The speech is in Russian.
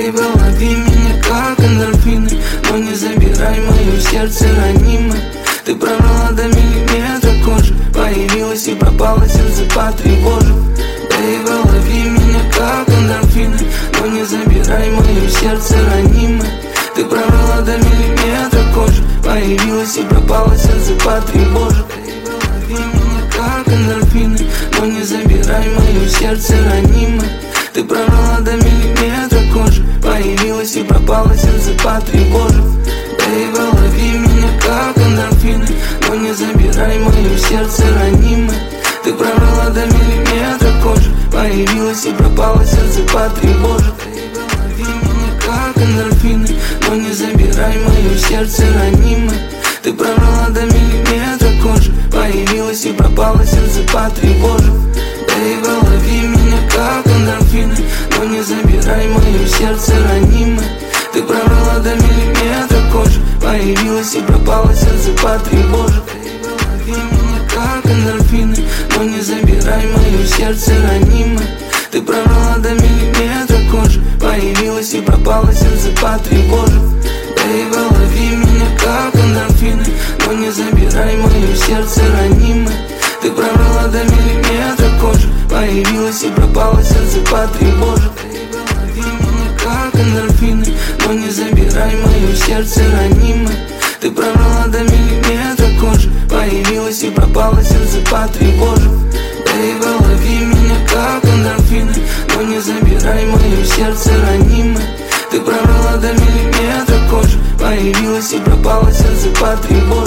Бэйби, лови меня как эндорфины, но не забирай мое сердце ранимое. Ты пробрала до миллиметра кожи, появилась и пропала, сердце потревожит. Бэйби, лови меня как эндорфины, но не забирай мое сердце ранимое. Ты пробрала до миллиметра кожи, появилась и пропала, сердце потревожит. Бэйби, лови меня как эндорфины, но не забирай мое сердце ранимое. Ты пробрала до миллиметра кожи, появилась и пропала, сердце потревожит. Бэйби, лови меня как эндорфины, но не забирай мое сердце ранимое. Ты пробрала до миллиметра кожи, появилась и пропала, сердце потревожит. Бэйби, лови меня как эндорфины, но не забирай мое сердце ранимое. Ты пробрала до миллиметра кожи, появилась и пропала, сердце потревожит. Бэйби, лови меня как эндорфины, но не забирай мое сердце ранимое. Ты пробрала до миллиметра кожи, появилась и пропала, сердце потревожит. Бэйби, лови меня как эндорфины, но не забирай мое сердце ранимое. Ты пробрала до миллиметра кожи, появилась и пропала, сердце потревожит. Бэйби, лови меня как эндорфины, но не забирай мое сердце ранимое. Ты пробрала до миллиметра кожи, появилась и пропала, сердце потревожит. Бэйби, лови меня как эндорфины, но не забирай мое сердце ранимое. Ты пробрала до миллиметра кожи, появилась и пропала, сердце потревожит. Бэйби, лови меня как эндорфины, но не забирай мое сердце ранимое. Ты пробрала до миллиметра кожи, появилась и пропала, сердце потревожит.